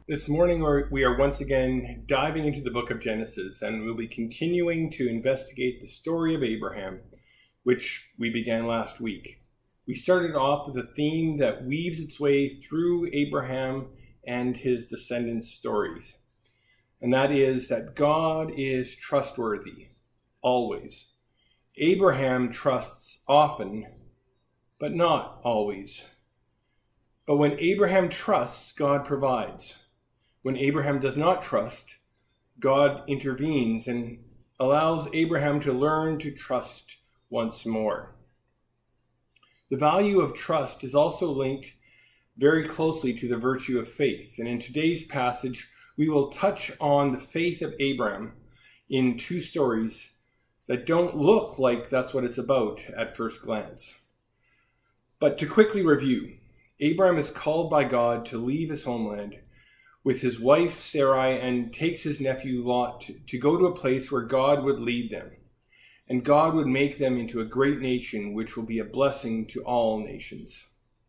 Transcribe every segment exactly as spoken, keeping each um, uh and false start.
This morning we are once again diving into the book of Genesis, and we'll be continuing to investigate the story of Abraham, which we began last week. We started off with a theme that weaves its way through Abraham and his descendants' stories, and that is that God is trustworthy, always. Abraham trusts often, but not always. But when Abraham trusts, God provides. When Abraham does not trust, God intervenes and allows Abraham to learn to trust once more. The value of trust is also linked very closely to the virtue of faith. And in today's passage, we will touch on the faith of Abraham in two stories that don't look like that's what it's about at first glance. But to quickly review, Abraham is called by God to leave his homeland with his wife Sarai and takes his nephew Lot to, to go to a place where God would lead them. And God would make them into a great nation, which will be a blessing to all nations.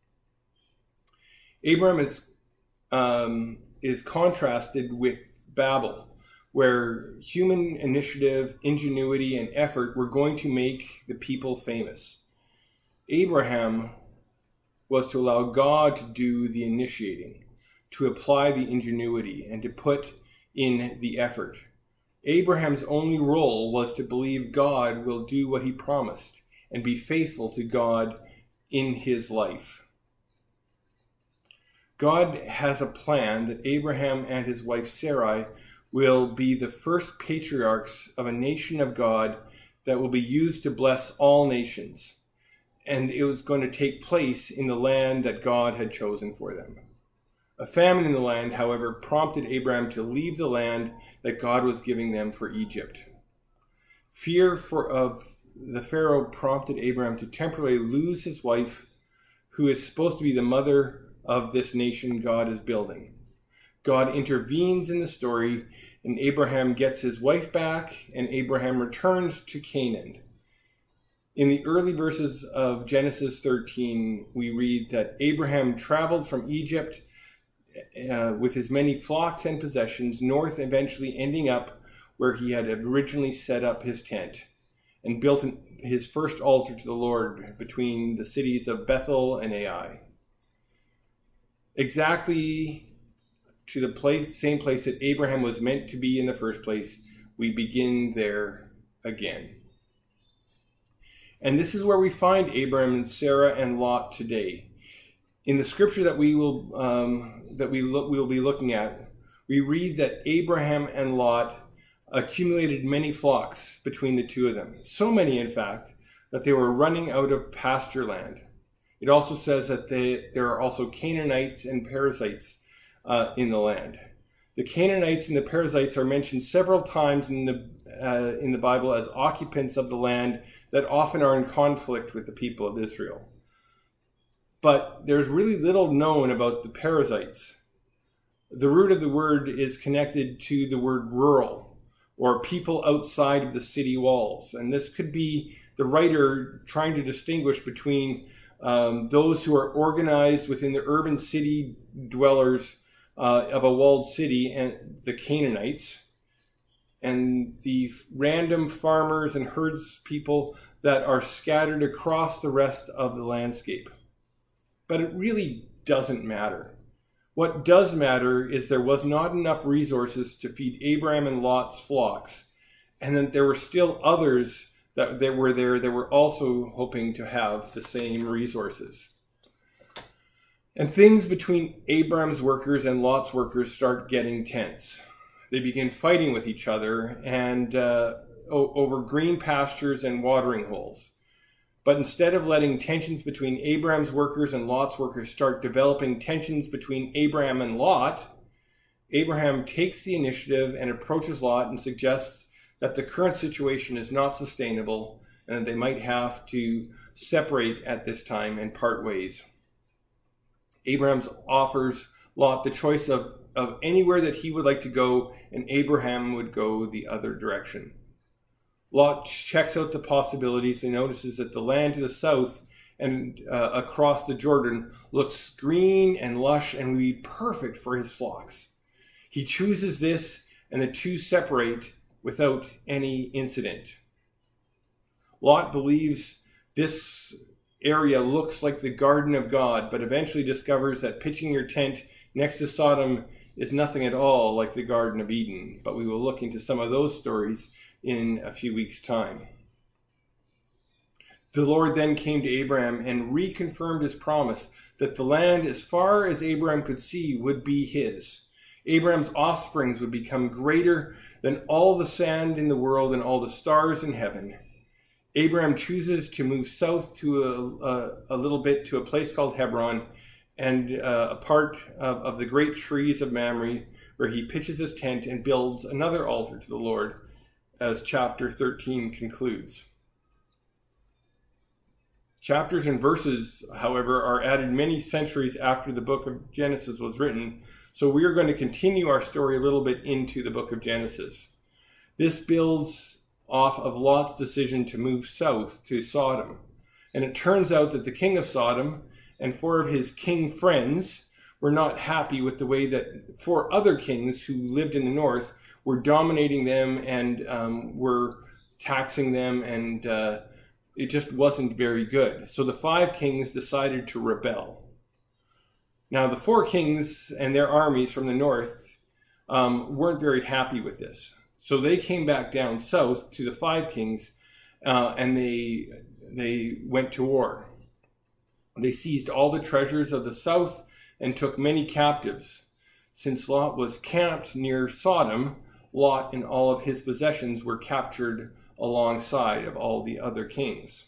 Abraham is, um, is contrasted with Babel, where human initiative, ingenuity, and effort were going to make the people famous. Abraham was to allow God to do the initiating, to apply the ingenuity, and to put in the effort. Abraham's only role was to believe God will do what he promised and be faithful to God in his life. God has a plan that Abraham and his wife Sarai will be the first patriarchs of a nation of God that will be used to bless all nations. And it was going to take place in the land that God had chosen for them. A famine in the land, however, prompted Abraham to leave the land that God was giving them for Egypt. Fear for, of the Pharaoh prompted Abraham to temporarily lose his wife, who is supposed to be the mother of this nation God is building. God intervenes in the story, and Abraham gets his wife back, and Abraham returns to Canaan. In the early verses of Genesis thirteen, we read that Abraham traveled from Egypt uh, with his many flocks and possessions north, eventually ending up where he had originally set up his tent and built an, his first altar to the Lord between the cities of Bethel and Ai. Exactly to the place, same place that Abraham was meant to be in the first place, we begin there again. And this is where we find Abraham and Sarah and Lot today. In the scripture that we will um, that we look, we will be looking at, we read that Abraham and Lot accumulated many flocks between the two of them. So many, in fact, that they were running out of pasture land. It also says that they, there are also Canaanites and Perizzites uh, in the land. The Canaanites and the Perizzites are mentioned several times in the uh, in the Bible as occupants of the land that often are in conflict with the people of Israel. But there's really little known about the Perizzites. The root of the word is connected to the word rural, or people outside of the city walls. And this could be the writer trying to distinguish between um, those who are organized within the urban city dwellers uh, of a walled city, and the Canaanites, and the random farmers and herds people that are scattered across the rest of the landscape. But it really doesn't matter. What does matter is there was not enough resources to feed Abraham and Lot's flocks, and that there were still others that, that were there that were also hoping to have the same resources. And things between Abraham's workers and Lot's workers start getting tense. They begin fighting with each other and uh, o- over green pastures and watering holes. But instead of letting tensions between Abraham's workers and Lot's workers start developing tensions between Abraham and Lot, Abraham takes the initiative and approaches Lot and suggests that the current situation is not sustainable and that they might have to separate at this time and part ways. Abraham offers Lot the choice of, of anywhere that he would like to go, and Abraham would go the other direction. Lot checks out the possibilities and notices that the land to the south and uh, across the Jordan looks green and lush and would be perfect for his flocks. He chooses this, and the two separate without any incident. Lot believes this area looks like the garden of God, but eventually discovers that pitching your tent next to Sodom is nothing at all like the Garden of Eden. But we will look into some of those stories in a few weeks' time. The Lord then came to Abraham and reconfirmed his promise that the land as far as Abraham could see would be his. Abraham's offsprings would become greater than all the sand in the world and all the stars in heaven. Abraham chooses to move south to a, a, a little bit to a place called Hebron, and uh, a part of, of the great trees of Mamre, where he pitches his tent and builds another altar to the Lord, as chapter thirteen concludes. Chapters and verses, however, are added many centuries after the book of Genesis was written, so we are going to continue our story a little bit into the book of Genesis. This builds off of Lot's decision to move south to Sodom. And it turns out that the king of Sodom and four of his king friends were not happy with the way that four other kings who lived in the north were dominating them and um, were taxing them, and uh, it just wasn't very good. So the five kings decided to rebel. Now the four kings and their armies from the north um, weren't very happy with this. So they came back down south to the five kings, uh, and they they went to war. They seized all the treasures of the south and took many captives. Since Lot was camped near Sodom, Lot and all of his possessions were captured alongside of all the other kings.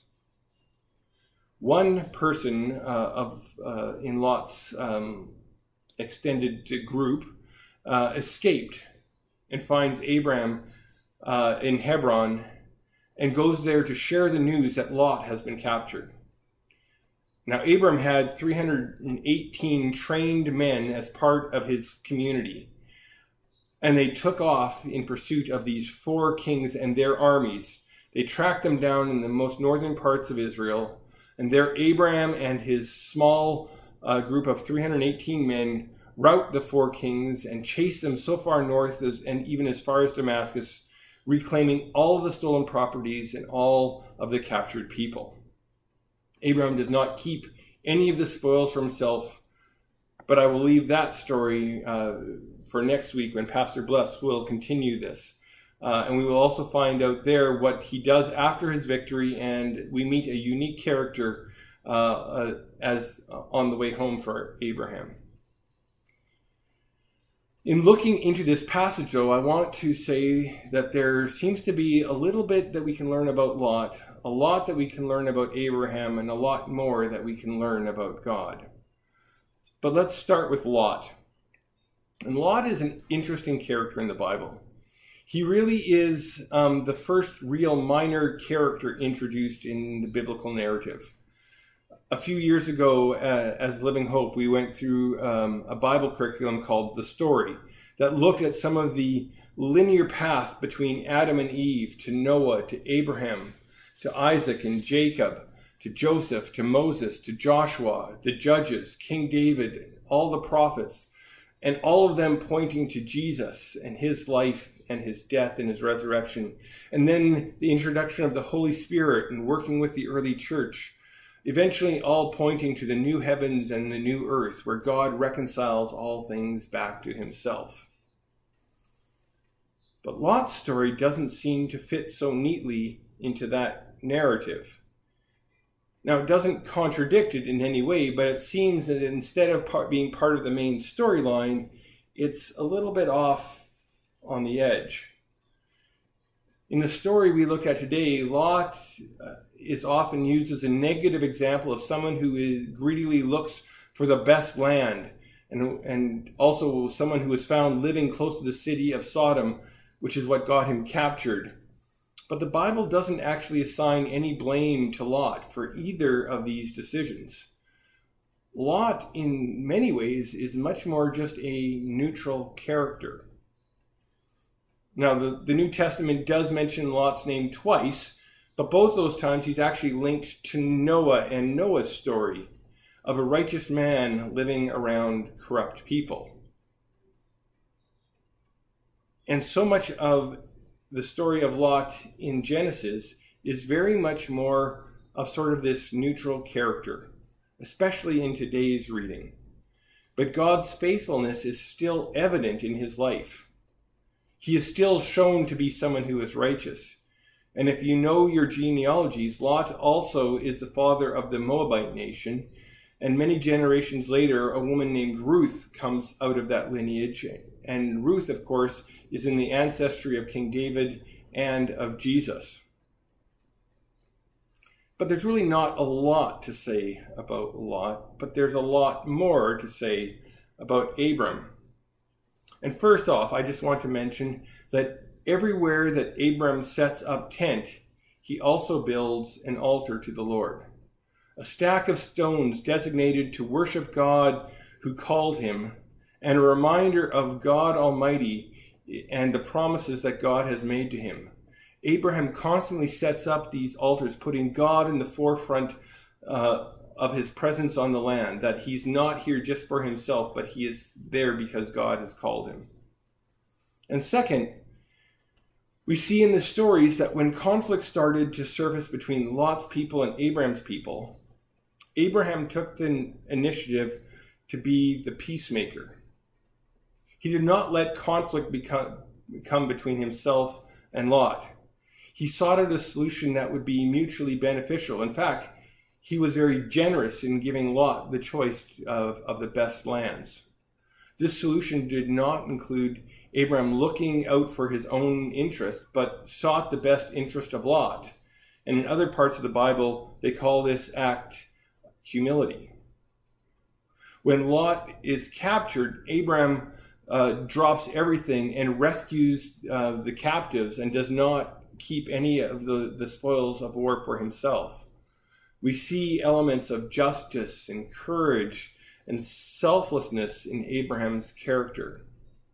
One person uh, of uh, in Lot's um, extended group uh, escaped and finds Abraham uh, in Hebron and goes there to share the news that Lot has been captured. Now, Abram had three hundred eighteen trained men as part of his community, and they took off in pursuit of these four kings and their armies. They tracked them down in the most northern parts of Israel, and there Abraham and his small uh, group of three hundred eighteen men rout the four kings and chase them so far north as, and even as far as Damascus, reclaiming all of the stolen properties and all of the captured people. Abraham does not keep any of the spoils for himself, but I will leave that story uh, for next week when Pastor Bless will continue this. Uh, and we will also find out there what he does after his victory, and we meet a unique character uh, uh, as uh, on the way home for Abraham. In looking into this passage, though, I want to say that there seems to be a little bit that we can learn about Lot, a lot that we can learn about Abraham, and a lot more that we can learn about God. But let's start with Lot. And Lot is an interesting character in the Bible. He really is um, the first real minor character introduced in the biblical narrative. A few years ago, uh, as Living Hope, we went through um, a Bible curriculum called The Story that looked at some of the linear path between Adam and Eve, to Noah, to Abraham, to Isaac and Jacob, to Joseph, to Moses, to Joshua, the Judges, King David, all the prophets, and all of them pointing to Jesus and his life and his death and his resurrection. And then the introduction of the Holy Spirit and working with the early church, eventually all pointing to the new heavens and the new earth, where God reconciles all things back to himself. But Lot's story doesn't seem to fit so neatly into that narrative. Now, it doesn't contradict it in any way, but it seems that instead of part, being part of the main storyline, it's a little bit off on the edge. In the story we look at today, Lot uh, is often used as a negative example of someone who is, greedily looks for the best land, and, and also someone who is found living close to the city of Sodom, which is what got him captured. But the Bible doesn't actually assign any blame to Lot for either of these decisions. Lot, in many ways, is much more just a neutral character. Now, the, the New Testament does mention Lot's name twice, but both those times he's actually linked to Noah and Noah's story of a righteous man living around corrupt people. And so much of the story of Lot in Genesis is very much more of sort of this neutral character, especially in today's reading. But God's faithfulness is still evident in his life. He is still shown to be someone who is righteous. And if you know your genealogies, Lot also is the father of the Moabite nation. And many generations later, a woman named Ruth comes out of that lineage. And Ruth, of course, is in the ancestry of King David and of Jesus. But there's really not a lot to say about Lot, but there's a lot more to say about Abram. And first off, I just want to mention that everywhere that Abram sets up tent, he also builds an altar to the Lord. A stack of stones designated to worship God who called him, and a reminder of God Almighty and the promises that God has made to him. Abraham constantly sets up these altars, putting God in the forefront uh, of his presence on the land, that he's not here just for himself, but he is there because God has called him. And second, we see in the stories that when conflict started to surface between Lot's people and Abraham's people, Abraham took the initiative to be the peacemaker. He did not let conflict become, become between himself and Lot. He sought out a solution that would be mutually beneficial. In fact, he was very generous in giving Lot the choice of, of the best lands. This solution did not include Abraham looking out for his own interest, but sought the best interest of Lot. And in other parts of the Bible, they call this act humility. When Lot is captured, Abraham uh, drops everything and rescues uh, the captives and does not keep any of the, the spoils of war for himself. We see elements of justice and courage and selflessness in Abraham's character.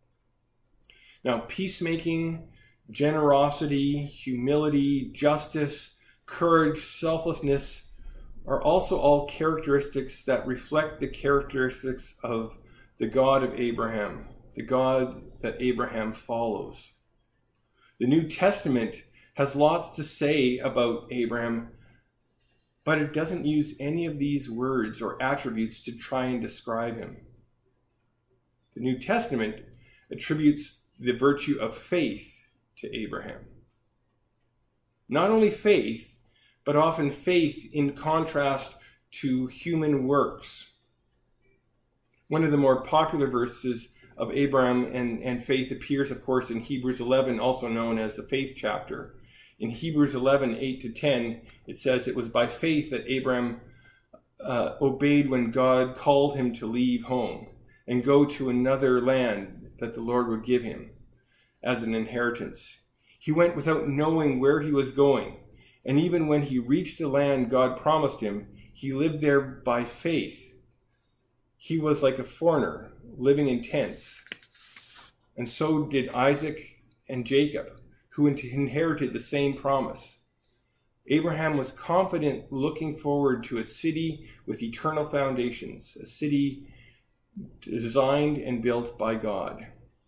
Now, peacemaking, generosity, humility, justice, courage, selflessness are also all characteristics that reflect the characteristics of the God of Abraham, the God that Abraham follows. The New Testament has lots to say about Abraham, but it doesn't use any of these words or attributes to try and describe him. The New Testament attributes the virtue of faith to Abraham. Not only faith, but often faith in contrast to human works. One of the more popular verses of Abraham and, and faith appears, of course, in Hebrews eleven, also known as the faith chapter. In Hebrews eleven, eight to ten, it says it was by faith that Abraham uh, obeyed when God called him to leave home and go to another land that the Lord would give him as an inheritance. He went without knowing where he was going. And even when he reached the land God promised him, he lived there by faith. He was like a foreigner living in tents. And so did Isaac and Jacob, who inherited the same promise. Abraham was confident looking forward to a city with eternal foundations, a city designed and built by God.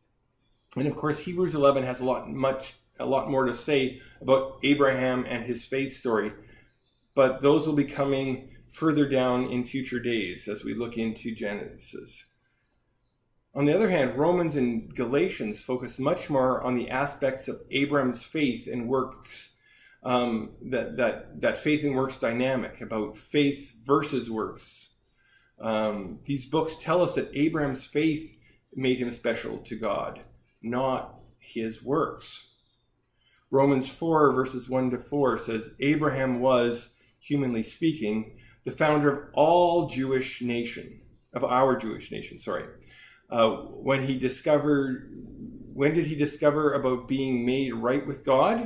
And of course, Hebrews eleven has a lot much a lot more to say about Abraham and his faith story, but those will be coming further down in future days as we look into Genesis. On the other hand, Romans and Galatians focus much more on the aspects of Abraham's faith and works, um, that, that, that faith and works dynamic, about faith versus works. Um, these books tell us that Abraham's faith made him special to God, not his works. Romans four verses one to four says, Abraham was, humanly speaking, the founder of all Jewish nation, of our Jewish nation, sorry. Uh, when he discovered, when did he discover about being made right with God?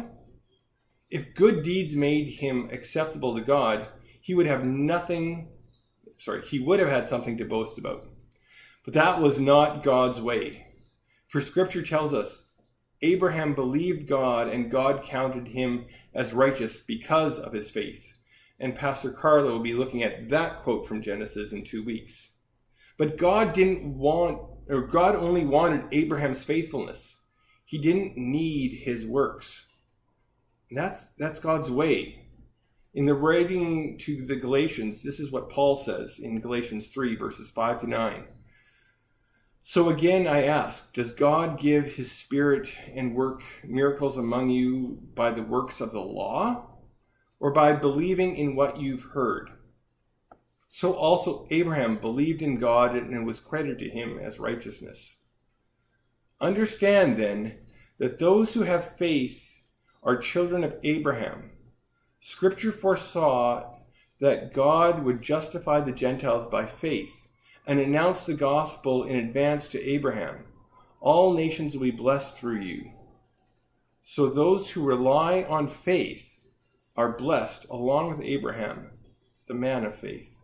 If good deeds made him acceptable to God, he would have nothing, sorry, he would have had something to boast about. But that was not God's way. For Scripture tells us, Abraham believed God and God counted him as righteous because of his faith. And Pastor Carla will be looking at that quote from Genesis in two weeks. But God didn't want, or God only wanted Abraham's faithfulness. He didn't need his works. And that's, that's God's way. In the writing to the Galatians, this is what Paul says in Galatians three, verses five to nine. So again, I ask, does God give his Spirit and work miracles among you by the works of the law, or by believing in what you've heard? So also Abraham believed in God, and it was credited to him as righteousness. Understand then that those who have faith are children of Abraham. Scripture foresaw that God would justify the Gentiles by faith and announce the gospel in advance to Abraham. All nations will be blessed through you. So those who rely on faith are blessed along with Abraham, the man of faith.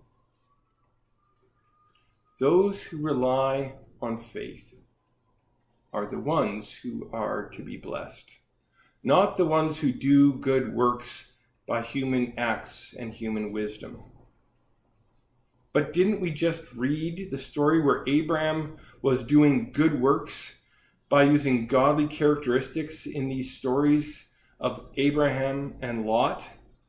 Those who rely on faith are the ones who are to be blessed, not the ones who do good works by human acts and human wisdom. But didn't we just read the story where Abraham was doing good works by using godly characteristics in these stories of Abraham and Lot?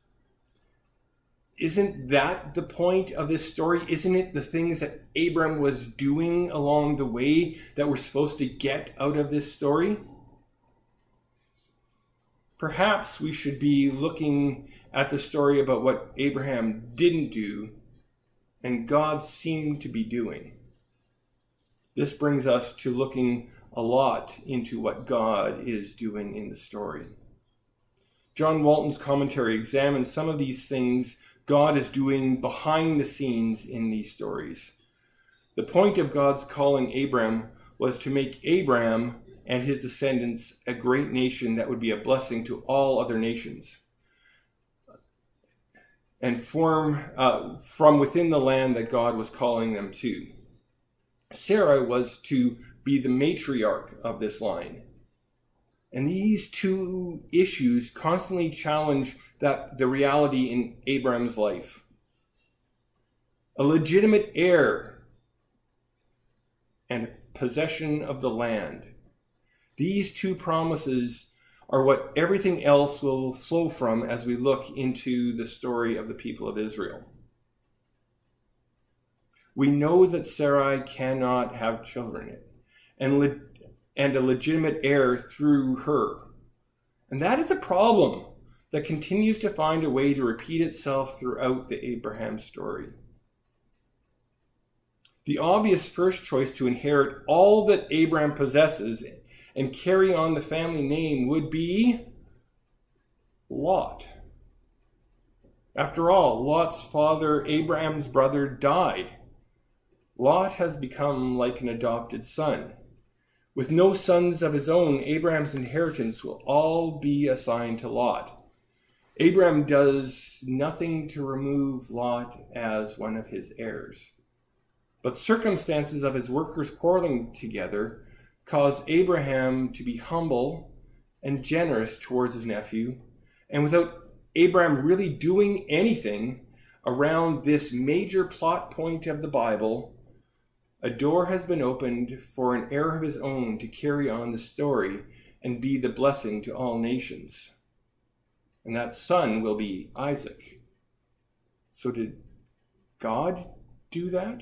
Isn't that the point of this story? Isn't it the things that Abraham was doing along the way that we're supposed to get out of this story? Perhaps we should be looking at the story about what Abraham didn't do and God seemed to be doing. This brings us to looking a lot into what God is doing in the story. John Walton's commentary examines some of these things God is doing behind the scenes in these stories. The point of God's calling Abram was to make Abraham and his descendants a great nation that would be a blessing to all other nations, and form uh, from within the land that God was calling them to. Sarah was to be the matriarch of this line. And these two issues constantly challenge that the reality in Abraham's life. A legitimate heir and possession of the land. These two promises are what everything else will flow from as we look into the story of the people of Israel. We know that Sarai cannot have children, and, le- and a legitimate heir through her. And that is a problem that continues to find a way to repeat itself throughout the Abraham story. The obvious first choice to inherit all that Abraham possesses and carry on the family name would be Lot. After all, Lot's father, Abraham's brother, died. Lot has become like an adopted son. With no sons of his own, Abraham's inheritance will all be assigned to Lot. Abraham does nothing to remove Lot as one of his heirs. But circumstances of his workers quarreling together caused Abraham to be humble and generous towards his nephew. And without Abraham really doing anything around this major plot point of the Bible, a door has been opened for an heir of his own to carry on the story and be the blessing to all nations. And that son will be Isaac. So did God do that?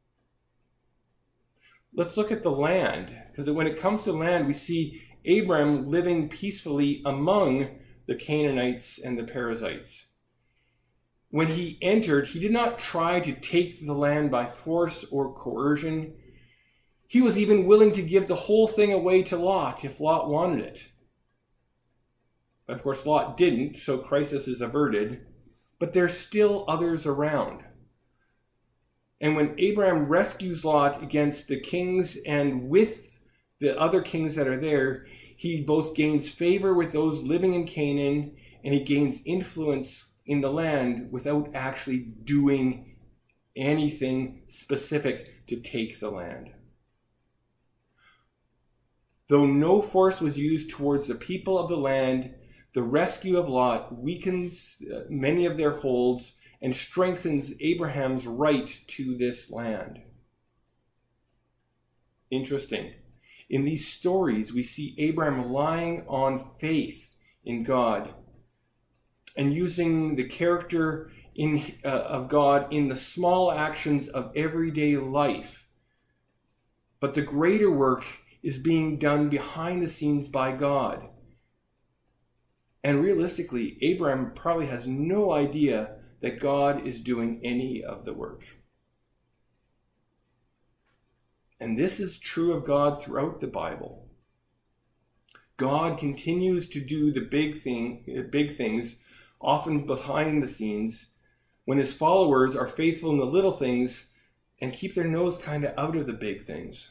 Let's look at the land, because when it comes to land, we see Abram living peacefully among the Canaanites and the Perizzites. When he entered, he did not try to take the land by force or coercion. He was even willing to give the whole thing away to Lot if Lot wanted it. But of course, Lot didn't, so crisis is averted. But there's still others around. And when Abraham rescues Lot against the kings and with the other kings that are there, he both gains favor with those living in Canaan and he gains influence in the land without actually doing anything specific to take the land. Though no force was used towards the people of the land, the rescue of Lot weakens many of their holds and strengthens Abraham's right to this land. Interesting. In these stories, we see Abraham relying on faith in God and using the character in, uh, of God in the small actions of everyday life. But the greater work is being done behind the scenes by God. And realistically, Abraham probably has no idea that God is doing any of the work. And this is true of God throughout the Bible. God continues to do the big thing, big things, often behind the scenes, when his followers are faithful in the little things and keep their nose kind of out of the big things.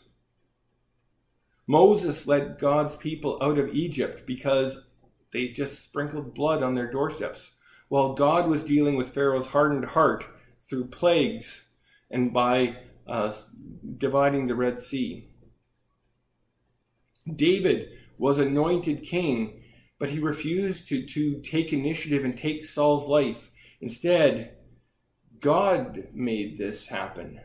Moses led God's people out of Egypt because they just sprinkled blood on their doorsteps, while God was dealing with Pharaoh's hardened heart through plagues and by uh, dividing the Red Sea. David was anointed king, but he refused to, to take initiative and take Saul's life. Instead, God made this happen.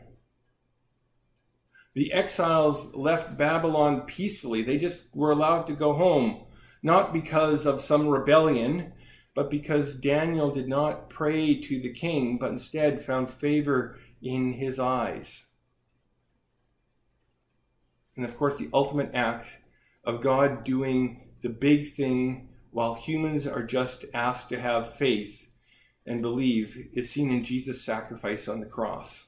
The exiles left Babylon peacefully. They just were allowed to go home, not because of some rebellion, but because Daniel did not pray to the king, but instead found favor in his eyes. And of course, the ultimate act of God doing the big thing while humans are just asked to have faith and believe is seen in Jesus' sacrifice on the cross.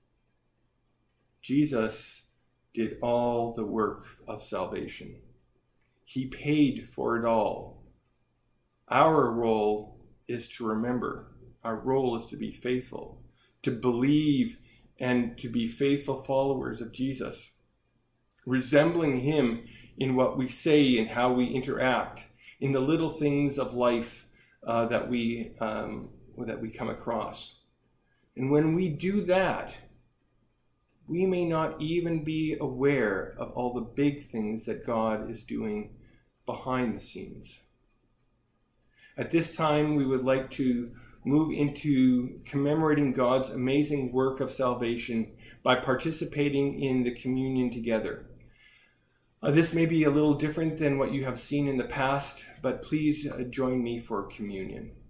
Jesus did all the work of salvation. He paid for it all. Our role is to remember. Our role is to be faithful, to believe and to be faithful followers of Jesus, resembling him in what we say and how we interact, in the little things of life uh, that we um, that we come across. And when we do that, we may not even be aware of all the big things that God is doing behind the scenes. At this time, we would like to move into commemorating God's amazing work of salvation by participating in the communion together. Uh, this may be a little different than what you have seen in the past, but please uh, join me for communion.